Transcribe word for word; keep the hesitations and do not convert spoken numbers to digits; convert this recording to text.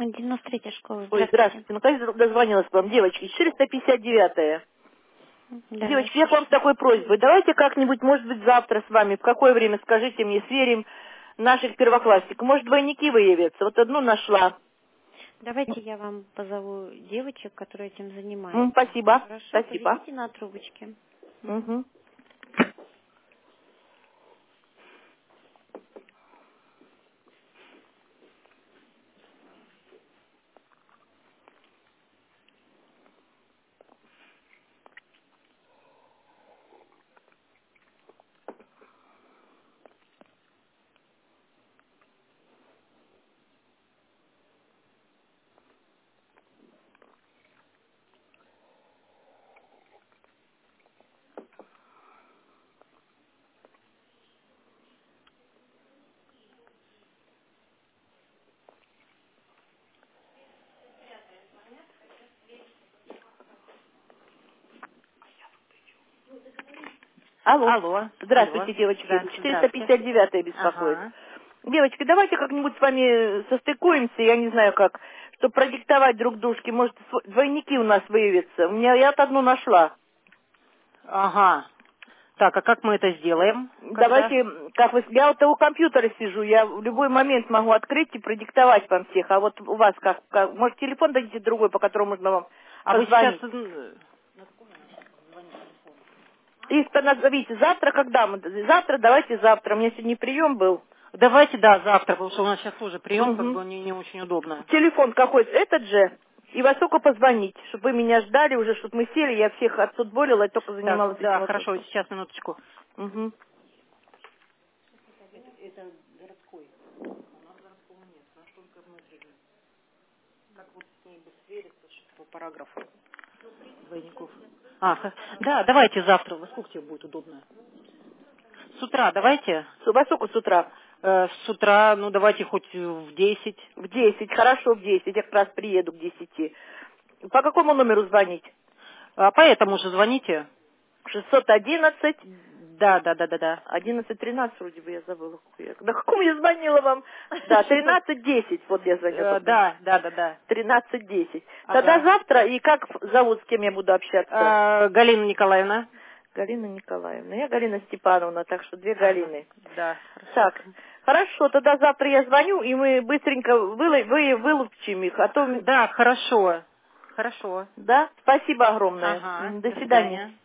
девяносто третья школа. Ой, Здравствуйте. здравствуйте. Наконец дозвонилась к вам, девочки. четыреста пятьдесят девятая. Да, Девочки, я к вам с такой просьбой. Давайте как-нибудь, может быть, завтра с вами, в какое время, скажите мне, сверим наших первоклассников. Может, двойники выявятся? Вот одну нашла. Давайте я вам позову девочек, которые этим М, занимаются. спасибо. Хорошо, Спасибо. поведите на трубочке. Мгм. Угу. Алло. Алло, алло. Здравствуйте, девочки. Да, здравствуйте. четыреста пятьдесят девятая беспокоит. Ага. Девочки, давайте как-нибудь с вами состыкуемся, я не знаю как, чтобы продиктовать друг дружке. Может, св- двойники у нас выявятся. У меня я одну нашла. Ага. Так, а как мы это сделаем? Когда? Давайте, как вы, я вот у компьютера сижу, я в любой момент могу открыть и продиктовать вам всех. А вот у вас как, как может, телефон дадите другой, по которому можно вам А вы сейчас... позвонить? м, И назовите завтра, когда мы, завтра, давайте завтра. У меня сегодня прием был. Давайте, да, завтра, потому что у нас сейчас уже прием, как Мгм. бы не, не очень удобно. Телефон какой-то, этот же, и во сколько позвонить, чтобы вы меня ждали уже, чтобы мы сели, я всех отфутболила, я только Так, занималась этим да, хорошо, вопросом. сейчас, минуточку. Мгм. Это городской. У нас городского нет, наш только внутренний. Как вот с ней бы свериться, что по параграфу двойников. А, х- да, давайте завтра. Во сколько тебе будет удобно? С утра давайте. С- Во сколько с утра? Э, с утра, ну давайте хоть в десять. В десять, хорошо, в десять, я как раз приеду к десяти. По какому номеру звонить? А поэтому же звоните. шестьсот одиннадцать, Да, да, да, да, да. одиннадцать тринадцать вроде бы я забыла. Я- На каком я звонила вам? Да, тринадцать десять, вот я звонила. Э, только. Да, да, да, да. тринадцать десять. Тогда Ага. завтра, и как зовут, с кем я буду общаться? А, Галина Николаевна. Галина Николаевна. Я Галина Степановна, так что две Ага. Галины. Да, хорошо. Так, хорошо, тогда завтра я звоню, и мы быстренько выло- вы, вылупчим их, а то... Да, хорошо. Хорошо. Да? Спасибо огромное. Ага. М, До До свидания. свидания.